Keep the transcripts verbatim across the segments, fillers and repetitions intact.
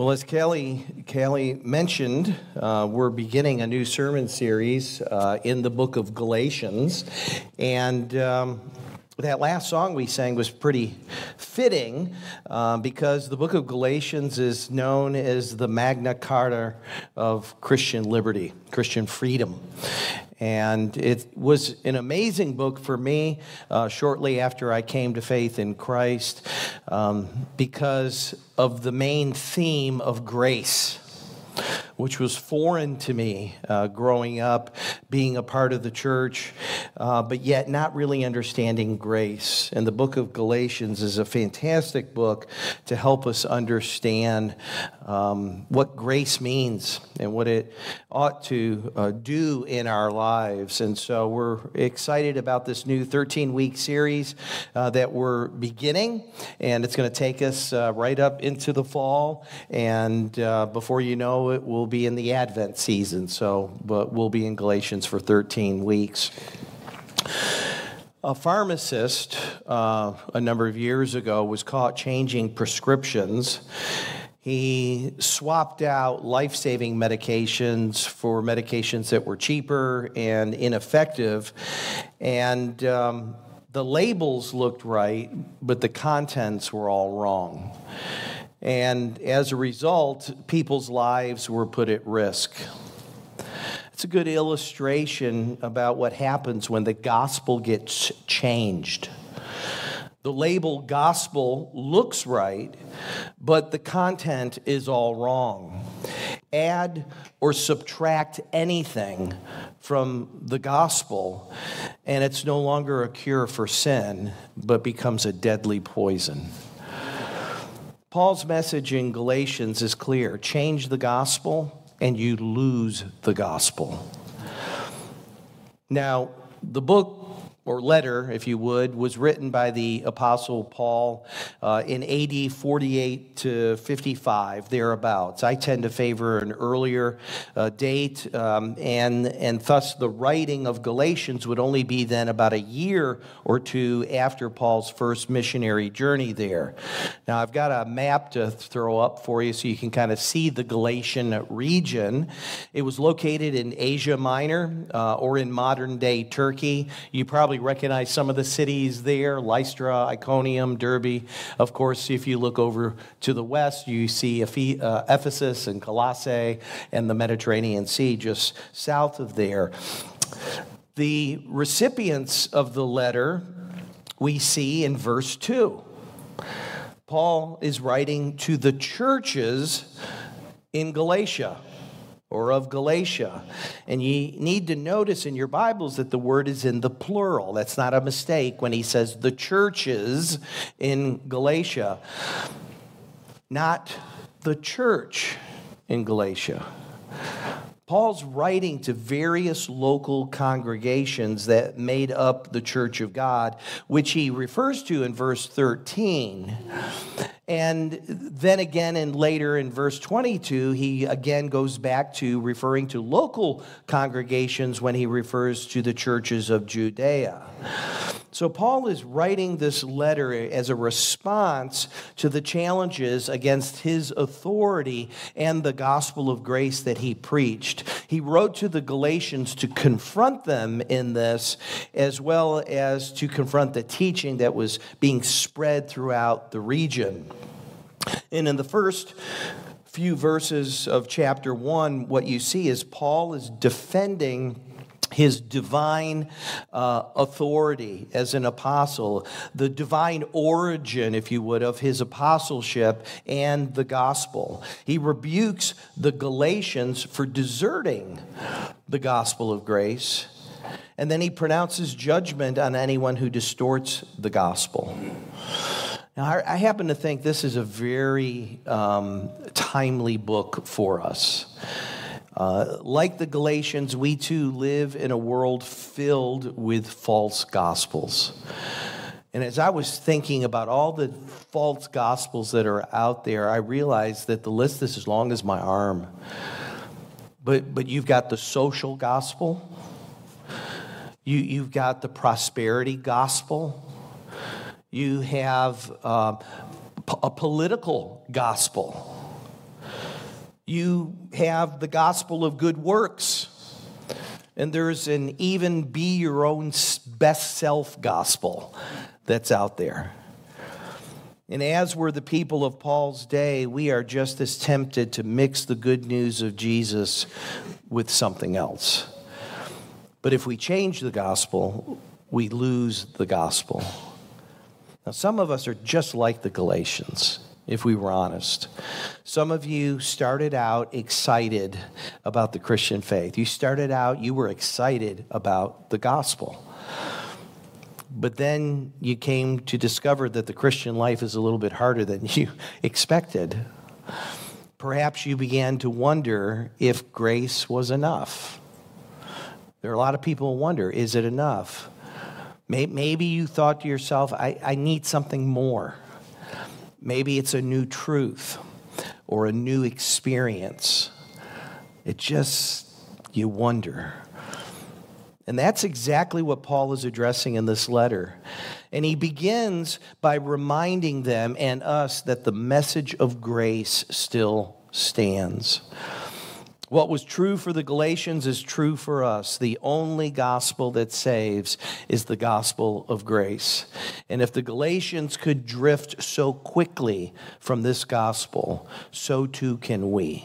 Well, as Kelly, Kelly mentioned, uh, we're beginning a new sermon series uh, in the book of Galatians. And um, that last song we sang was pretty fitting uh, because the book of Galatians is known as the Magna Carta of Christian liberty, Christian freedom. And it was an amazing book for me uh, shortly after I came to faith in Christ um, because of the main theme of grace, which was foreign to me uh, growing up, being a part of the church, uh, but yet not really understanding grace. And the book of Galatians is a fantastic book to help us understand um, what grace means and what it ought to uh, do in our lives. And so we're excited about this new thirteen-week series uh, that we're beginning, and it's going to take us uh, right up into the fall, and uh, before you know it, we'll be in the Advent season, so but we'll be in Galatians for thirteen weeks. A pharmacist uh, a number of years ago was caught changing prescriptions. He swapped out life-saving medications for medications that were cheaper and ineffective, and um, the labels looked right, but the contents were all wrong. And as a result, people's lives were put at risk. It's a good illustration about what happens when the gospel gets changed. The label gospel looks right, but the content is all wrong. Add or subtract anything from the gospel, and it's no longer a cure for sin, but becomes a deadly poison. Paul's message in Galatians is clear. Change the gospel and you lose the gospel. Now, the book or letter, if you would, was written by the Apostle Paul uh, in A D forty-eight to fifty-five, thereabouts. I tend to favor an earlier uh, date, um, and, and thus the writing of Galatians would only be then about a year or two after Paul's first missionary journey there. Now, I've got a map to throw up for you so you can kind of see the Galatian region. It was located in Asia Minor uh, or in modern-day Turkey. You probably recognize some of the cities there, Lystra, Iconium, Derbe. Of course, if you look over to the west, you see Ephesus and Colossae and the Mediterranean Sea just south of there. The recipients of the letter we see in verse two. Paul is writing to the churches in Galatia, or of Galatia. And you need to notice in your Bibles that the word is in the plural. That's not a mistake when he says the churches in Galatia, not the church in Galatia. Paul's writing to various local congregations that made up the church of God, which he refers to in verse thirteen. And then again, and later in verse twenty-two, he again goes back to referring to local congregations when he refers to the churches of Judea. So Paul is writing this letter as a response to the challenges against his authority and the gospel of grace that he preached. He wrote to the Galatians to confront them in this, as well as to confront the teaching that was being spread throughout the region. And in the first few verses of chapter one, what you see is Paul is defending his divine uh, authority as an apostle, the divine origin, if you would, of his apostleship and the gospel. He rebukes the Galatians for deserting the gospel of grace, and then he pronounces judgment on anyone who distorts the gospel. Now, I, I happen to think this is a very um, timely book for us. Uh, like the Galatians, we too live in a world filled with false gospels. And as I was thinking about all the false gospels that are out there, I realized that the list is as long as my arm. But but you've got the social gospel. You, you've got the prosperity gospel. You have uh, a political gospel. have the gospel of good works. And there's an even be your own best self gospel that's out there. And as were the people of Paul's day, we are just as tempted to mix the good news of Jesus with something else. But if we change the gospel, we lose the gospel. Now, some of us are just like the Galatians, if we were honest. Some of you started out excited about the Christian faith. You started out, you were excited about the gospel. But then you came to discover that the Christian life is a little bit harder than you expected. Perhaps you began to wonder if grace was enough. There are a lot of people who wonder, is it enough? Maybe you thought to yourself, I, I need something more. Maybe it's a new truth or a new experience. It just, you wonder. And that's exactly what Paul is addressing in this letter. And he begins by reminding them and us that the message of grace still stands. What was true for the Galatians is true for us. The only gospel that saves is the gospel of grace. And if the Galatians could drift so quickly from this gospel, so too can we.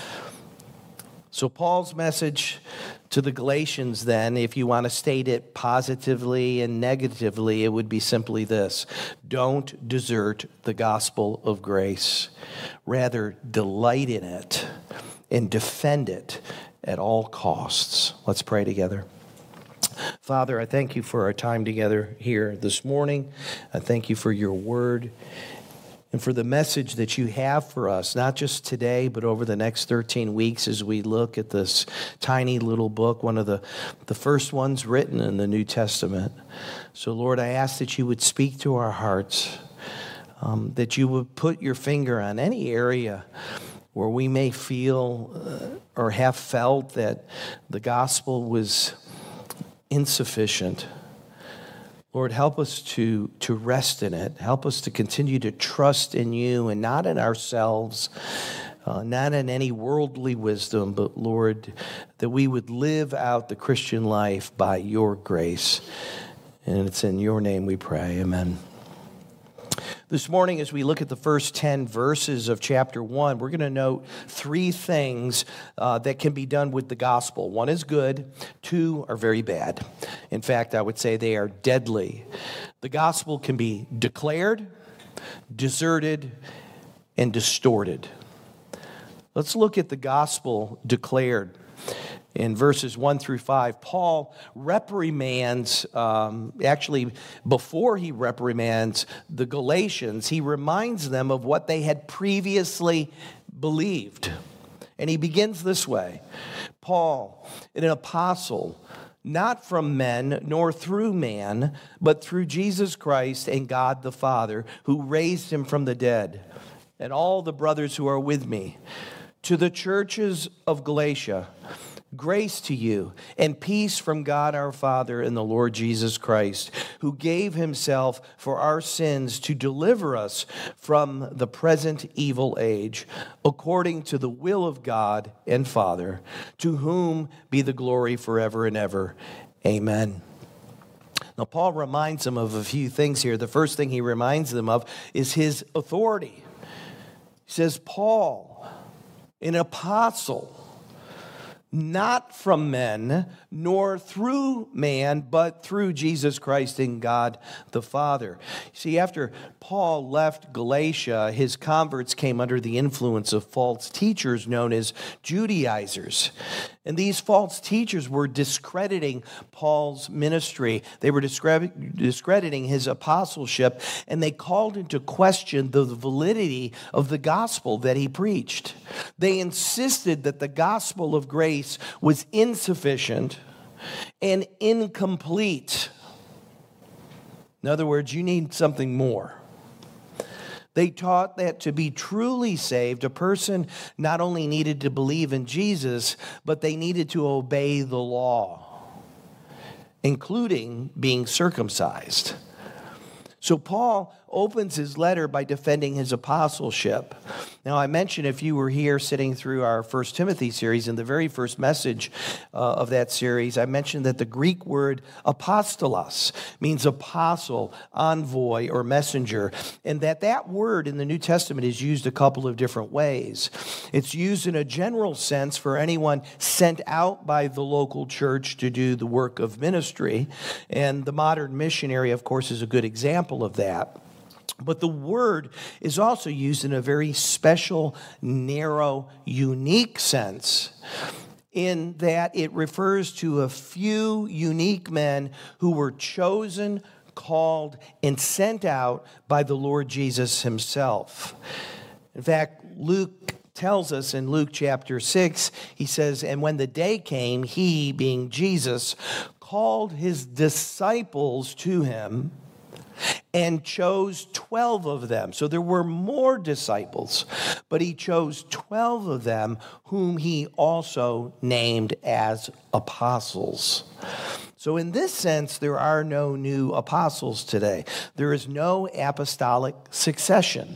So Paul's message to the Galatians then, if you want to state it positively and negatively, it would be simply this: don't desert the gospel of grace. Rather, delight in it and defend it at all costs. Let's pray together. Father, I thank you for our time together here this morning. I thank you for your word and for the message that you have for us, not just today, but over the next thirteen weeks as we look at this tiny little book, one of the, the first ones written in the New Testament. So, Lord, I ask that you would speak to our hearts, um, that you would put your finger on any area where we may feel uh, or have felt that the gospel was insufficient. Lord, help us to, to rest in it. Help us to continue to trust in you and not in ourselves, uh, not in any worldly wisdom, but, Lord, that we would live out the Christian life by your grace. And it's in your name we pray. Amen. This morning, as we look at the first ten verses of chapter one, we're going to note three things uh, that can be done with the gospel. One is good, two are very bad. In fact, I would say they are deadly. The gospel can be declared, deserted, and distorted. Let's look at the gospel declared. In verses one through five, Paul reprimands, um, actually, before he reprimands the Galatians, he reminds them of what they had previously believed. And he begins this way: Paul, an apostle, not from men nor through man, but through Jesus Christ and God the Father, who raised him from the dead, and all the brothers who are with me, to the churches of Galatia, grace to you and peace from God our Father and the Lord Jesus Christ, who gave himself for our sins to deliver us from the present evil age, according to the will of God and Father, to whom be the glory forever and ever. Amen. Now, Paul reminds them of a few things here. The first thing he reminds them of is his authority. He says, Paul, an apostle, not from men, nor through man, but through Jesus Christ and God the Father. See, after Paul left Galatia, his converts came under the influence of false teachers known as Judaizers. And these false teachers were discrediting Paul's ministry. They were discrediting his apostleship, and they called into question the validity of the gospel that he preached. They insisted that the gospel of grace was insufficient and incomplete. In other words, you need something more. They taught that to be truly saved, a person not only needed to believe in Jesus, but they needed to obey the law, including being circumcised. So Paul opens his letter by defending his apostleship. Now, I mentioned if you were here sitting through our First Timothy series, in the very first message uh, of that series, I mentioned that the Greek word apostolos means apostle, envoy, or messenger, and that that word in the New Testament is used a couple of different ways. It's used in a general sense for anyone sent out by the local church to do the work of ministry, and the modern missionary, of course, is a good example of that. But the word is also used in a very special, narrow, unique sense, in that it refers to a few unique men who were chosen, called, and sent out by the Lord Jesus himself. In fact, Luke tells us in Luke chapter six, he says, "And when the day came, he," being Jesus, "called his disciples to him and chose twelve of them." So there were more disciples, but he chose twelve of them, whom he also named as apostles. So in this sense, there are no new apostles today. There is no apostolic succession.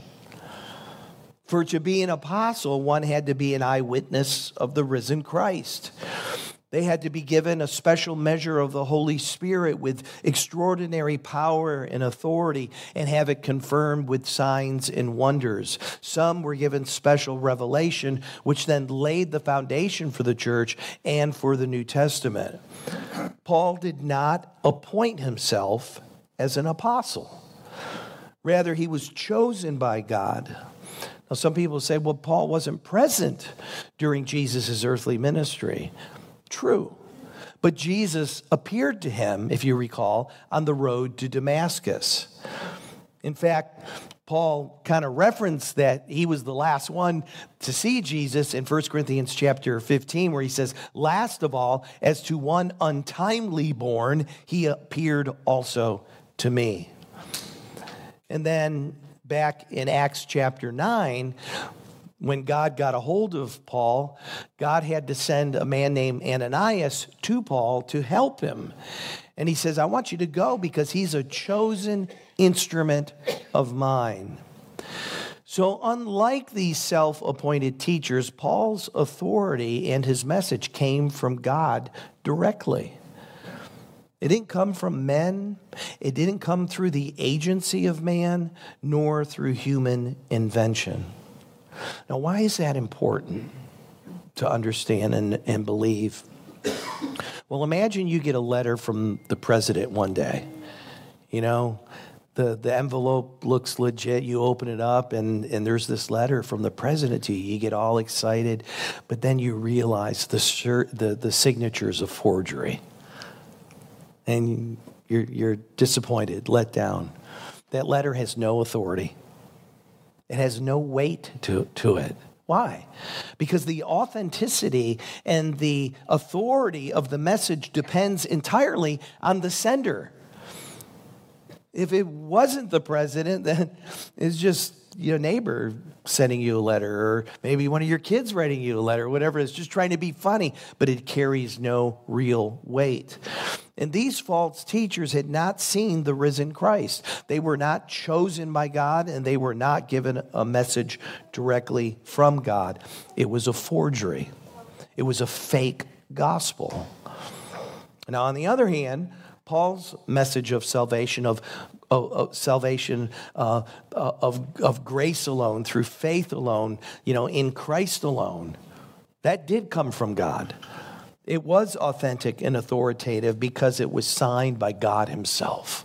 For to be an apostle, one had to be an eyewitness of the risen Christ. They had to be given a special measure of the Holy Spirit with extraordinary power and authority and have it confirmed with signs and wonders. Some were given special revelation, which then laid the foundation for the church and for the New Testament. Paul did not appoint himself as an apostle. Rather, he was chosen by God. Now, some people say, well, Paul wasn't present during Jesus' earthly ministry. True. But Jesus appeared to him, if you recall, on the road to Damascus. In fact, Paul kind of referenced that he was the last one to see Jesus in First Corinthians chapter fifteen, where he says, "Last of all, as to one untimely born, he appeared also to me." And then back in Acts chapter nine, when God got a hold of Paul, God had to send a man named Ananias to Paul to help him. And he says, "I want you to go because he's a chosen instrument of mine." So unlike these self-appointed teachers, Paul's authority and his message came from God directly. It didn't come from men. It didn't come through the agency of man, nor through human invention. Now, why is that important to understand and, and believe? Well, imagine you get a letter from the president one day. You know, the, the envelope looks legit. You open it up, and, and there's this letter from the president to you. You get all excited, but then you realize the, sur- the, the signature's a forgery. And you're, you're disappointed, let down. That letter has no authority. It has no weight to, to it. Why? Because the authenticity and the authority of the message depends entirely on the sender. If it wasn't the president, then it's just your neighbor sending you a letter, or maybe one of your kids writing you a letter, whatever. It's just trying to be funny, but it carries no real weight. And these false teachers had not seen the risen Christ. They were not chosen by God, and they were not given a message directly from God. It was a forgery. It was a fake gospel. Now, on the other hand, Paul's message of salvation, of, of, of salvation, uh, of, of grace alone, through faith alone, you know, in Christ alone, that did come from God. It was authentic and authoritative because it was signed by God himself.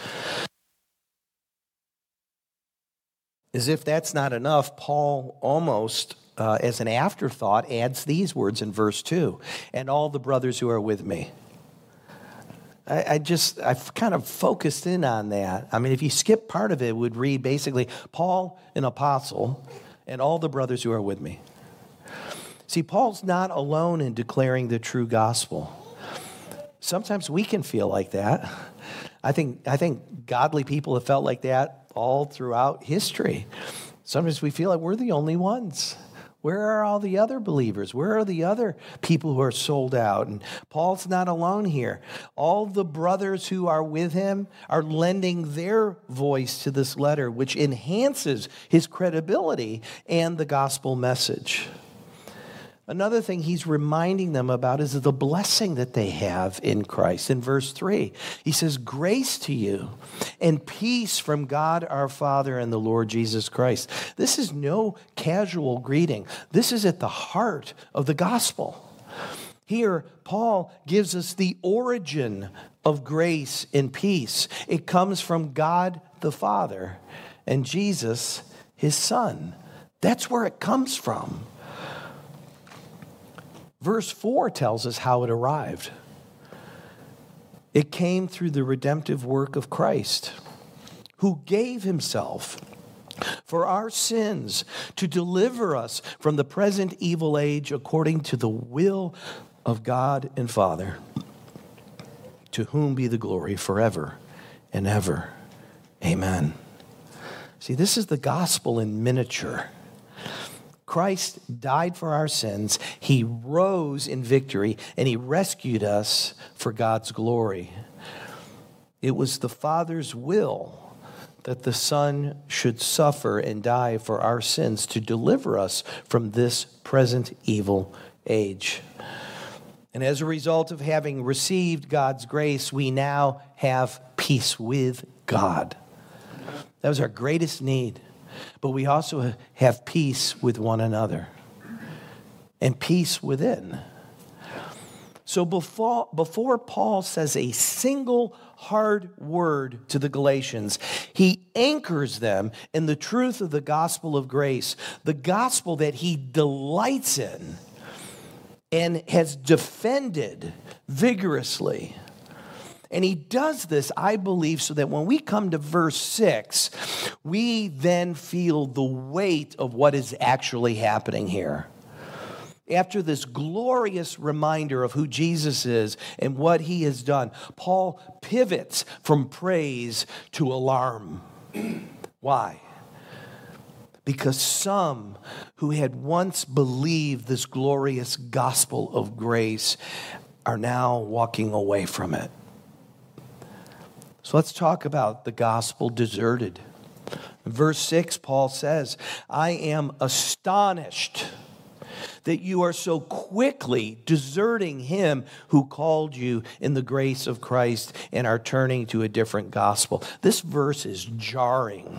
As if that's not enough, Paul almost, uh, as an afterthought, adds these words in verse two, "And all the brothers who are with me." I, I just, I've kind of focused in on that. I mean, if you skip part of it, it would read basically, Paul, an apostle, and all the brothers who are with me. See, Paul's not alone in declaring the true gospel. Sometimes we can feel like that. I think, I think godly people have felt like that all throughout history. Sometimes we feel like we're the only ones. Where are all the other believers? Where are the other people who are sold out? And Paul's not alone here. All the brothers who are with him are lending their voice to this letter, which enhances his credibility and the gospel message. Another thing he's reminding them about is the blessing that they have in Christ. In verse three, he says, grace to you and peace from God our Father and the Lord Jesus Christ. This is no casual greeting. This is at the heart of the gospel. Here, Paul gives us the origin of grace and peace. It comes from God the Father and Jesus, his Son. That's where it comes from. Verse four tells us how it arrived. It came through the redemptive work of Christ, who gave himself for our sins to deliver us from the present evil age according to the will of God and Father, to whom be the glory forever and ever. Amen. See, this is the gospel in miniature. Christ died for our sins, he rose in victory, and he rescued us for God's glory. It was the Father's will that the Son should suffer and die for our sins to deliver us from this present evil age. And as a result of having received God's grace, we now have peace with God. That was our greatest need. But we also have peace with one another and peace within. So before, before Paul says a single hard word to the Galatians, he anchors them in the truth of the gospel of grace, the gospel that he delights in and has defended vigorously. And he does this, I believe, so that when we come to verse six, we then feel the weight of what is actually happening here. After this glorious reminder of who Jesus is and what he has done, Paul pivots from praise to alarm. Why? Because some who had once believed this glorious gospel of grace are now walking away from it. So let's talk about the gospel deserted. In verse six, Paul says, I am astonished that you are so quickly deserting him who called you in the grace of Christ and are turning to a different gospel. This verse is jarring.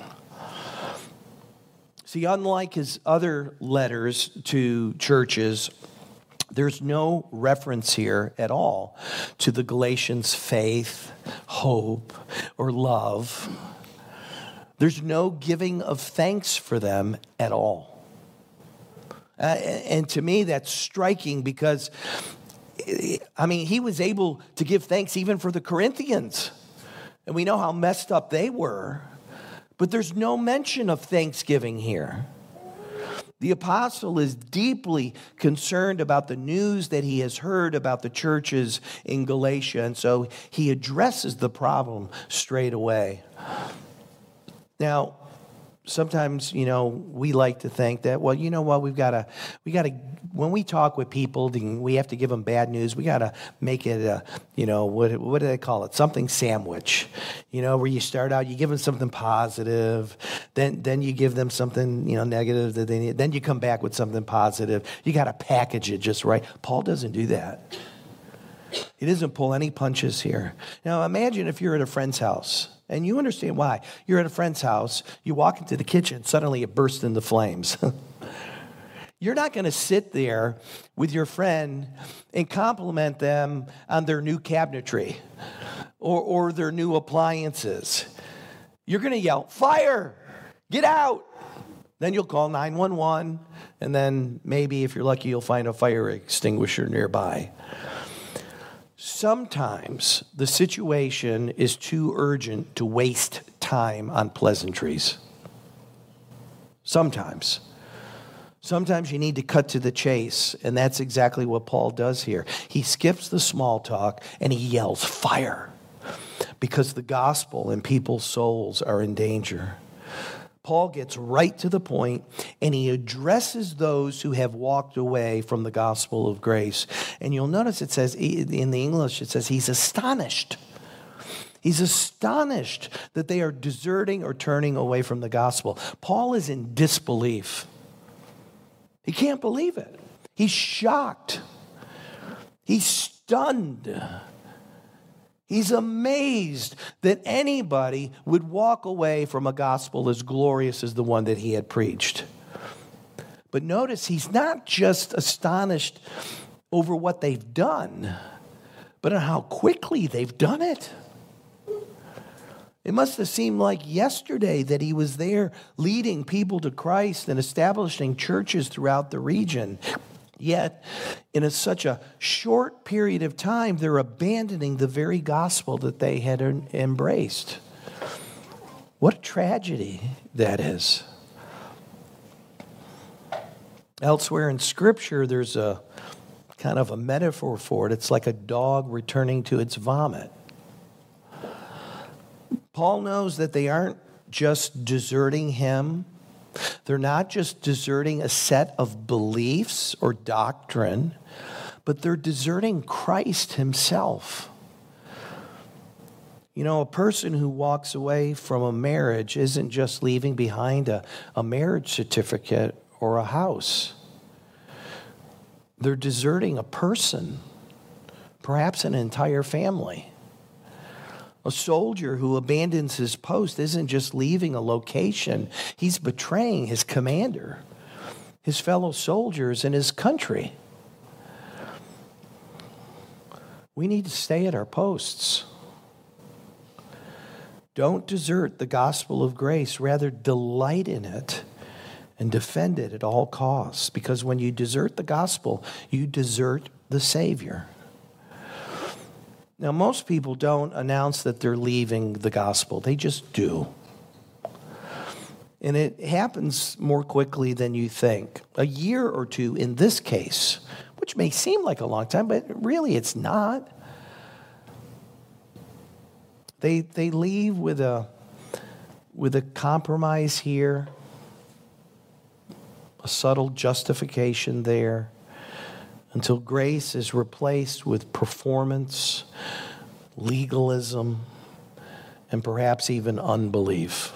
See, unlike his other letters to churches, there's no reference here at all to the Galatians' faith, hope, or love. There's no giving of thanks for them at all. Uh, and to me, that's striking because, I mean, he was able to give thanks even for the Corinthians. And we know how messed up they were. But there's no mention of thanksgiving here. The apostle is deeply concerned about the news that he has heard about the churches in Galatia, and so he addresses the problem straight away. Now, sometimes, you know, we like to think that, well, you know what, we've got to, we got to, when we talk with people, we have to give them bad news. We got to make it a, you know, what what do they call it? Something sandwich, you know, where you start out, you give them something positive, then then you give them something, you know, negative that they need, then you come back with something positive. You got to package it just right. Paul doesn't do that. He doesn't pull any punches here. Now, imagine if you're at a friend's house. And you understand why. You're at a friend's house, you walk into the kitchen, suddenly it bursts into flames. You're not going to sit there with your friend and compliment them on their new cabinetry or, or their new appliances. You're going to yell, fire, get out. Then you'll call nine one one, and then maybe if you're lucky, you'll find a fire extinguisher nearby. Sometimes the situation is too urgent to waste time on pleasantries. Sometimes. Sometimes you need to cut to the chase, and that's exactly what Paul does here. He skips the small talk and he yells, fire, because the gospel and people's souls are in danger. Paul gets right to the point, and he addresses those who have walked away from the gospel of grace. And you'll notice it says, in the English, it says he's astonished. He's astonished that they are deserting or turning away from the gospel. Paul is in disbelief. He can't believe it. He's shocked. He's stunned. He's amazed that anybody would walk away from a gospel as glorious as the one that he had preached. But notice he's not just astonished over what they've done, but on how quickly they've done it. It must have seemed like yesterday that he was there leading people to Christ and establishing churches throughout the region. Yet, in a, such a short period of time, they're abandoning the very gospel that they had en- embraced. What a tragedy that is. Elsewhere in Scripture, there's a kind of a metaphor for it. It's like a dog returning to its vomit. Paul knows that they aren't just deserting him. They're not just deserting a set of beliefs or doctrine, but they're deserting Christ himself. You know, a person who walks away from a marriage isn't just leaving behind a, a marriage certificate or a house. They're deserting a person, perhaps an entire family. A soldier who abandons his post isn't just leaving a location. He's betraying his commander, his fellow soldiers, and his country. We need to stay at our posts. Don't desert the gospel of grace. Rather, delight in it and defend it at all costs. Because when you desert the gospel, you desert the Savior. Now, most people don't announce that they're leaving the gospel. They just do. And it happens more quickly than you think. A year or two in this case, which may seem like a long time, but really it's not. They they leave with a with a compromise here, a subtle justification there, until grace is replaced with performance, legalism, and perhaps even unbelief.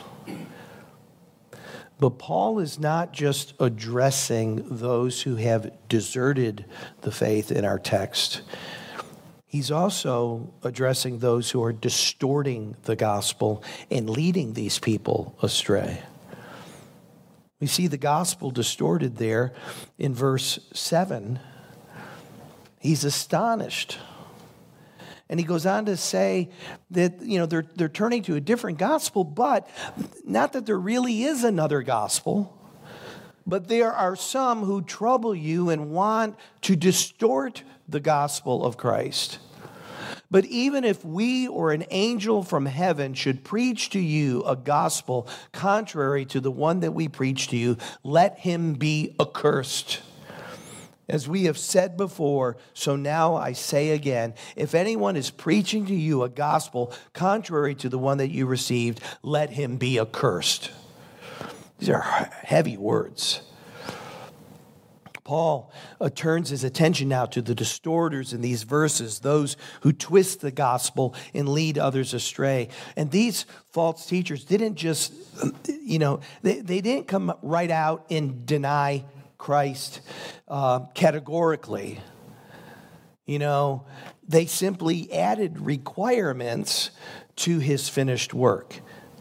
But Paul is not just addressing those who have deserted the faith in our text. He's also addressing those who are distorting the gospel and leading these people astray. We see the gospel distorted there in verse seven. He's astonished. And he goes on to say that, you know, they're, they're turning to a different gospel, but not that there really is another gospel, but there are some who trouble you and want to distort the gospel of Christ. But even if we or an angel from heaven should preach to you a gospel contrary to the one that we preach to you, let him be accursed. As we have said before, so now I say again, if anyone is preaching to you a gospel contrary to the one that you received, let him be accursed. These are heavy words. Paul uh, turns his attention now to the distorters in these verses, those who twist the gospel and lead others astray. And these false teachers didn't just, you know, they, they didn't come right out and deny Christ uh, categorically. You know, they simply added requirements to his finished work.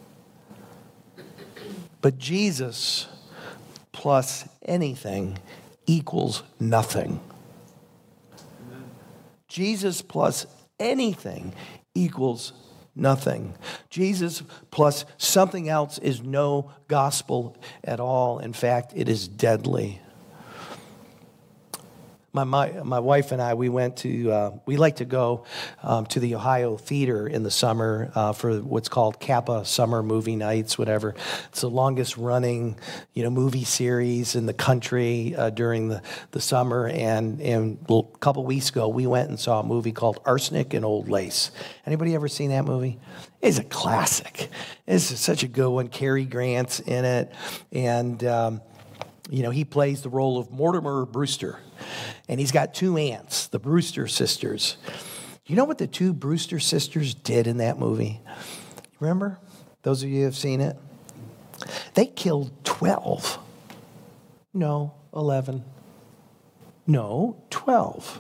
But Jesus plus anything equals nothing. Amen. Jesus plus anything equals nothing. Jesus plus something else is no gospel at all. In fact, it is deadly. My, my my wife and I, we went to, uh, we like to go um, to the Ohio Theater in the summer uh, for what's called Kappa Summer Movie Nights, whatever. It's the longest running, you know, movie series in the country uh, during the, the summer. And, and a couple weeks ago, we went and saw a movie called Arsenic and Old Lace. Anybody ever seen that movie? It's a classic. It's such a good one. Cary Grant's in it. And, um, you know, he plays the role of Mortimer Brewster. And he's got two aunts, the Brewster sisters. You know what the two Brewster sisters did in that movie? Remember? Those of you who have seen it? They killed twelve. No, eleven. No, twelve.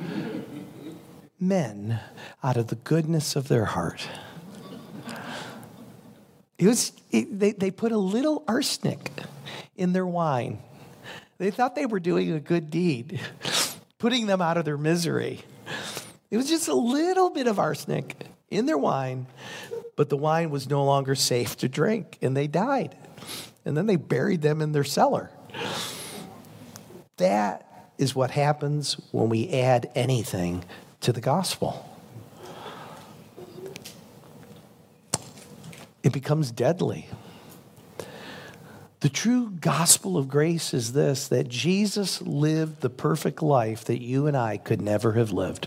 Men out of the goodness of their heart. It was, it, they, they put a little arsenic in their wine. They thought they were doing a good deed, putting them out of their misery. It was just a little bit of arsenic in their wine, but the wine was no longer safe to drink, and they died. And then they buried them in their cellar. That is what happens when we add anything to the gospel. It becomes deadly. The true gospel of grace is this, that Jesus lived the perfect life that you and I could never have lived.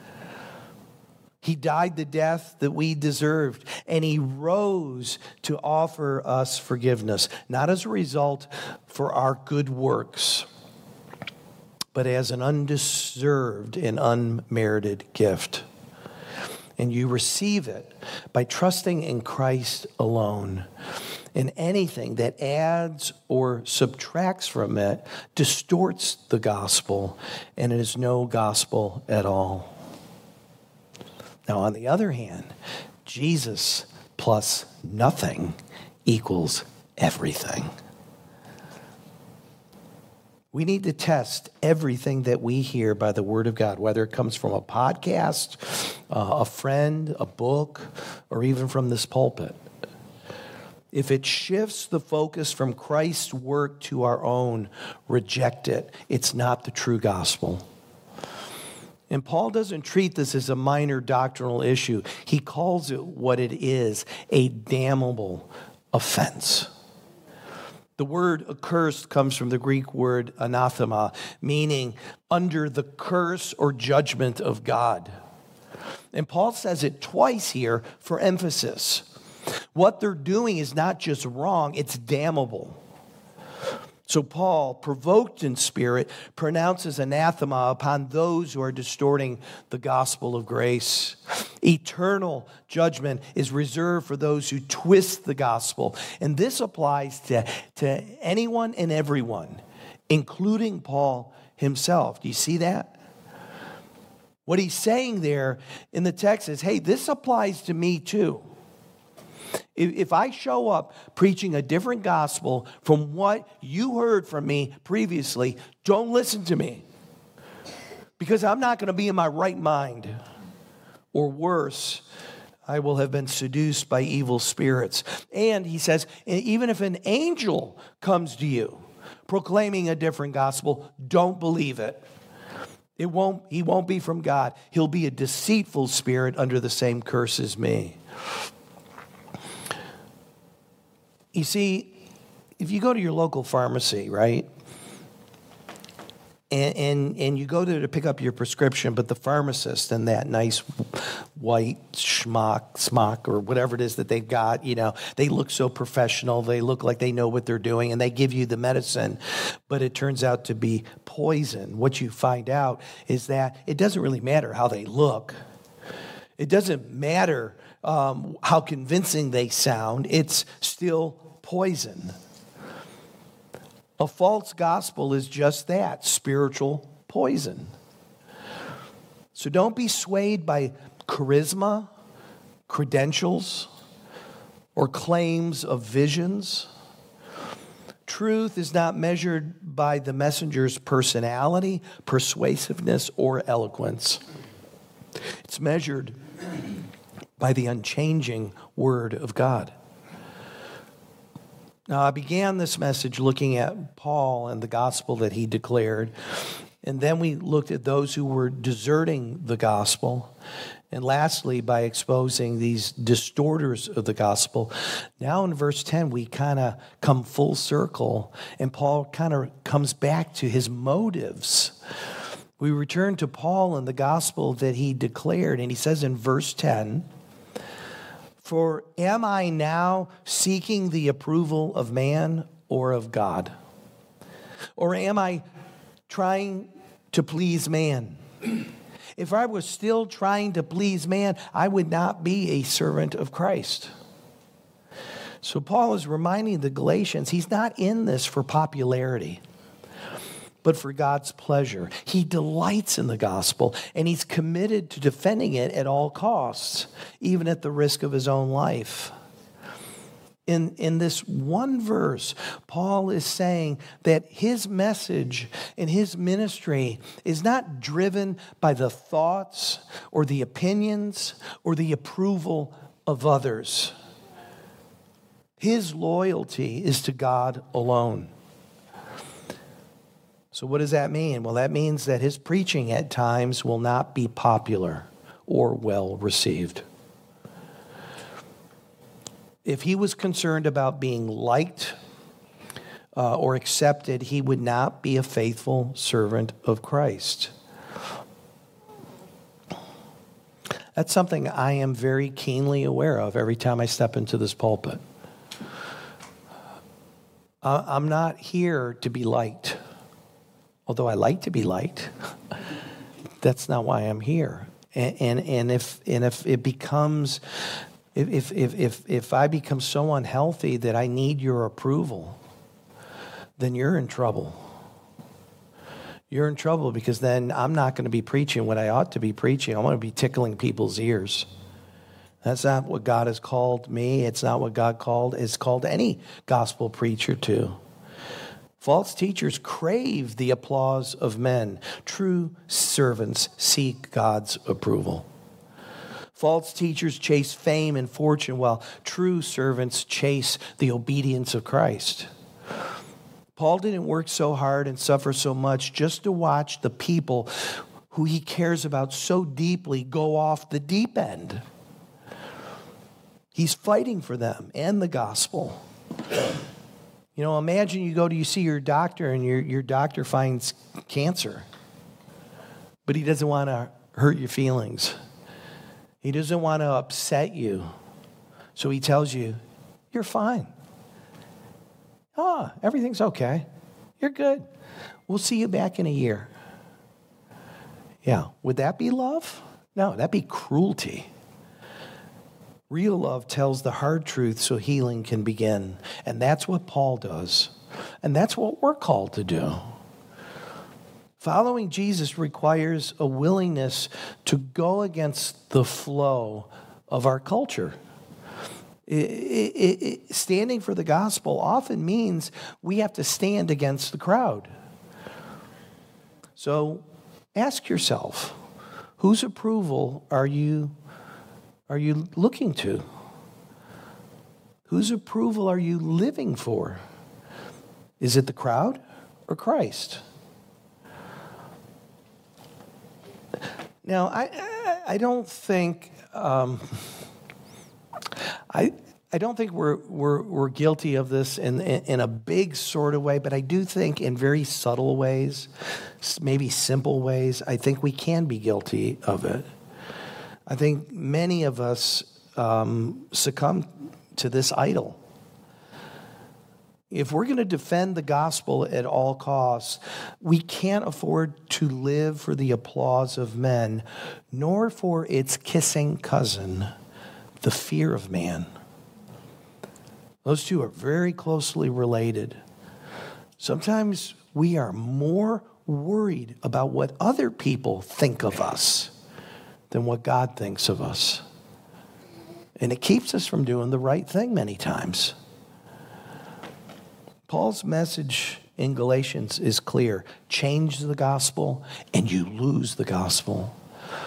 He died the death that we deserved, and he rose to offer us forgiveness, not as a result for our good works, but as an undeserved and unmerited gift. And you receive it by trusting in Christ alone. And anything that adds or subtracts from it distorts the gospel, and it is no gospel at all. Now, on the other hand, Jesus plus nothing equals everything. We need to test everything that we hear by the Word of God, whether it comes from a podcast, uh, a friend, a book, or even from this pulpit. If it shifts the focus from Christ's work to our own, reject it. It's not the true gospel. And Paul doesn't treat this as a minor doctrinal issue. He calls it what it is, a damnable offense. The word accursed comes from the Greek word anathema, meaning under the curse or judgment of God. And Paul says it twice here for emphasis. What they're doing is not just wrong, it's damnable. So Paul, provoked in spirit, pronounces anathema upon those who are distorting the gospel of grace. Eternal judgment is reserved for those who twist the gospel. And this applies to, to anyone and everyone, including Paul himself. Do you see that? What he's saying there in the text is, hey, this applies to me too. If I show up preaching a different gospel from what you heard from me previously, don't listen to me. Because I'm not going to be in my right mind. Or worse, I will have been seduced by evil spirits. And he says, even if an angel comes to you proclaiming a different gospel, don't believe it. It won't, he won't be from God. He'll be a deceitful spirit under the same curse as me. You see, if you go to your local pharmacy, right, and, and and you go there to pick up your prescription, but the pharmacist in that nice white schmuck, smock, or whatever it is that they've got, you know, they look so professional, they look like they know what they're doing, and they give you the medicine, but it turns out to be poison. What you find out is that it doesn't really matter how they look. It doesn't matter um, how convincing they sound. It's still poison. A false gospel is just that, spiritual poison. So don't be swayed by charisma, credentials, or claims of visions. Truth is not measured by the messenger's personality, persuasiveness, or eloquence. It's measured by the unchanging Word of God. Now, I began this message looking at Paul and the gospel that he declared. And then we looked at those who were deserting the gospel. And lastly, by exposing these distorters of the gospel. Now in verse ten, we kind of come full circle. And Paul kind of comes back to his motives. We return to Paul and the gospel that he declared. And he says in verse ten, "For am I now seeking the approval of man or of God? Or am I trying to please man? If I was still trying to please man, I would not be a servant of Christ." So Paul is reminding the Galatians he's not in this for popularity, but for God's pleasure. He delights in the gospel, and he's committed to defending it at all costs, even at the risk of his own life. In, in this one verse, Paul is saying that his message and his ministry is not driven by the thoughts or the opinions or the approval of others. His loyalty is to God alone. So what does that mean? Well, that means that his preaching at times will not be popular or well received. If he was concerned about being liked uh, or accepted, he would not be a faithful servant of Christ. That's something I am very keenly aware of every time I step into this pulpit. Uh, I'm not here to be liked, although I like to be liked. That's not why I'm here. And, and, and, if, and if it becomes... If, if, if, if I become so unhealthy that I need your approval, then you're in trouble. You're in trouble because then I'm not going to be preaching what I ought to be preaching. I'm going to be tickling people's ears. That's not what God has called me. It's not what God called is called any gospel preacher to. False teachers crave the applause of men. True servants seek God's approval. False teachers chase fame and fortune, while true servants chase the obedience of Christ. Paul didn't work so hard and suffer so much just to watch the people who he cares about so deeply go off the deep end. He's fighting for them and the gospel. You know, imagine you go to you see your doctor and your, your doctor finds cancer, but he doesn't want to hurt your feelings. He doesn't want to upset you. So he tells you, you're fine. Oh, everything's okay. You're good. We'll see you back in a year. Yeah, would that be love? No, that'd be cruelty. Real love tells the hard truth so healing can begin. And that's what Paul does. And that's what we're called to do. Following Jesus requires a willingness to go against the flow of our culture. It, it, it, standing for the gospel often means we have to stand against the crowd. So ask yourself, whose approval are you, are you looking to? Whose approval are you living for? Is it the crowd or Christ? Now, I I don't think um, I I don't think we're we're we're guilty of this in, in in a big sort of way, but I do think in very subtle ways, maybe simple ways, I think we can be guilty of it. I think many of us um, succumb to this idol. If we're going to defend the gospel at all costs, we can't afford to live for the applause of men, nor for its kissing cousin, the fear of man. Those two are very closely related. Sometimes we are more worried about what other people think of us than what God thinks of us. And it keeps us from doing the right thing many times. Paul's message in Galatians is clear. Change the gospel and you lose the gospel.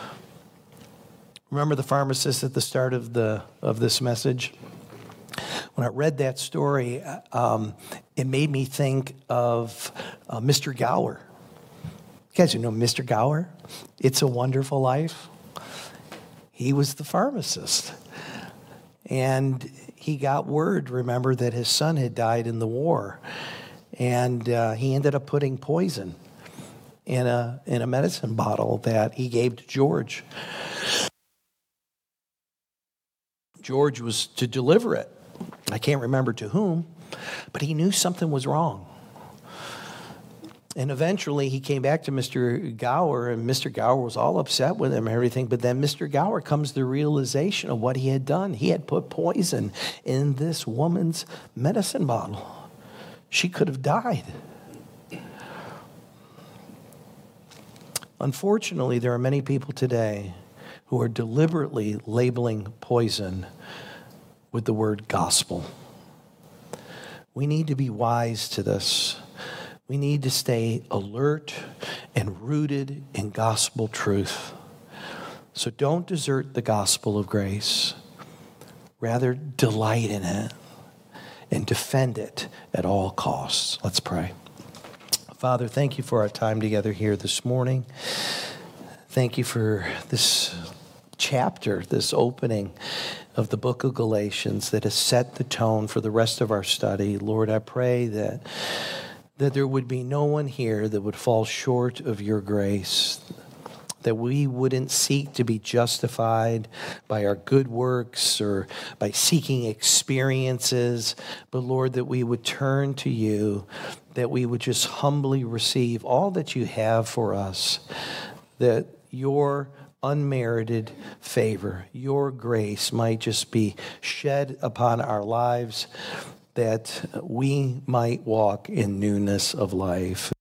Remember the pharmacist at the start of the of this message? when I read that story, um, it made me think of uh, Mister Gower. You guys know Mister Gower? It's a Wonderful Life. He was the pharmacist. And he got word, remember, that his son had died in the war. And uh, he ended up putting poison in a in a medicine bottle that he gave to George. George was to deliver it. I can't remember to whom, but he knew something was wrong. And eventually he came back to Mister Gower, and Mister Gower was all upset with him and everything. But then Mister Gower comes to the realization of what he had done. He had put poison in this woman's medicine bottle. She could have died. Unfortunately, there are many people today who are deliberately labeling poison with the word gospel. We need to be wise to this. We need to stay alert and rooted in gospel truth. So don't desert the gospel of grace. Rather, delight in it and defend it at all costs. Let's pray. Father, thank you for our time together here this morning. Thank you for this chapter, this opening of the book of Galatians that has set the tone for the rest of our study. Lord, I pray that, that there would be no one here that would fall short of your grace, that we wouldn't seek to be justified by our good works or by seeking experiences, but Lord, that we would turn to you, that we would just humbly receive all that you have for us, that your unmerited favor, your grace might just be shed upon our lives, that we might walk in newness of life.